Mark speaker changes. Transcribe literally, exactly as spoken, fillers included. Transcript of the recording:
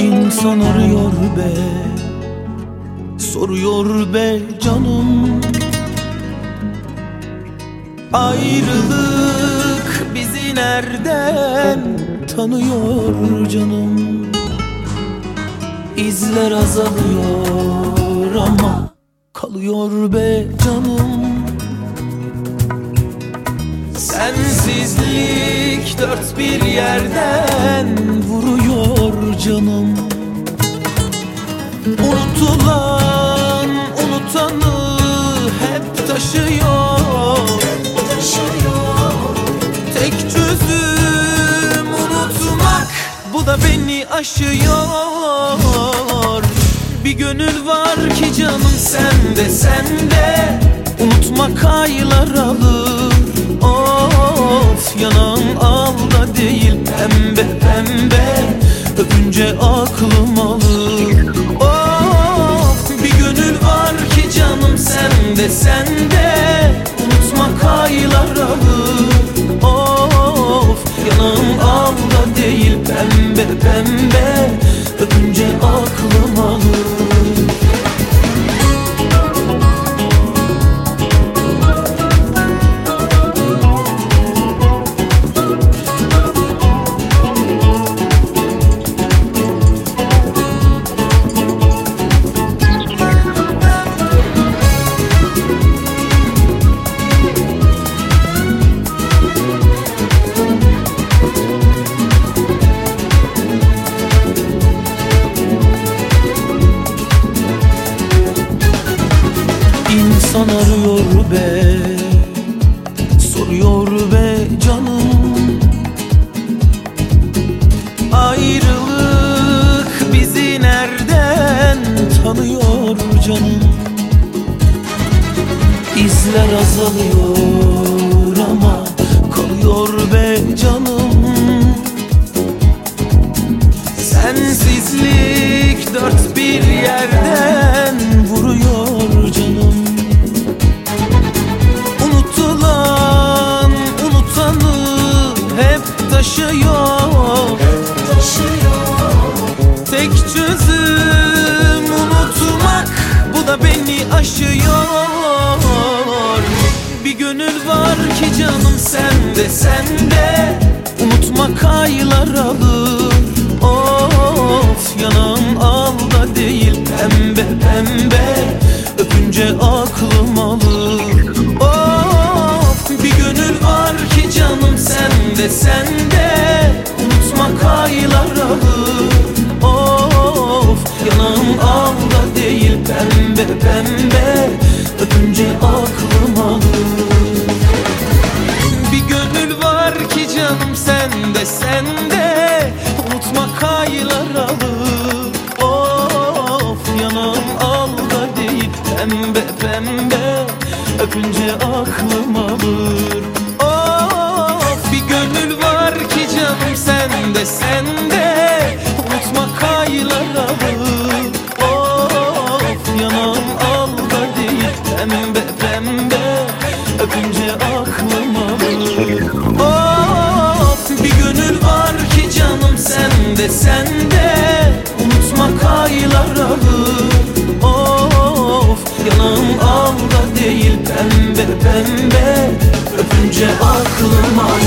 Speaker 1: İnsan arıyor be, soruyor be canım. Ayrılık bizi nereden tanıyor canım? İzler azalıyor ama kalıyor be canım. Sensizlik dört bir yerden vuruyor canım. Unutulan unutanı hep taşıyor. Tek çözüm unutmak, bu da beni aşıyor. Bir gönül var ki canım sende, sende. Unutmak aylar alır. Of, yanağın alda değil pembe pembe, öpünce aklım alır. Of, bir gönül var ki canım sende, sende. Unutmak aylar alır. Of, yanağın alda değil pembe pembe, öpünce aklım alır. İnsan arıyor be, soruyor be canım. Ayrılık bizi nereden tanıyor canım? İzler azalıyor ama kalıyor be canım. Sensizlik dört bir yerden vuruyor canım. Unutulan unutanı hep taşıyor. Tek çözüm unutmak, bu da beni aşıyor. Bir gönül var ki canım sende, sende. Unutmak aylar alır. Of, yanağın alda değil pembe pembe, öpünce aklım alır. Of, bir gönül var ki canım sende, sende. Unutmak aylar alır. Of, yanağın alda değil pembe pembe, öpünce aklım alır. Bir gönül var ki canım sende, sende. Unutmak aylar alır. Of, yanağım alda değil pembe pembe, öpünce aklım alır. Of, bir gönül var ki canım sende, sende. Unutmak aylar alır. Of, yanağım alda değil pembe pembe, öpünce aklım alır. Of, bir gönül var ki canım sende, sende. Unutmak aylar alır. Of, yanağım alda değil pembe pembe, öpünce aklım alır.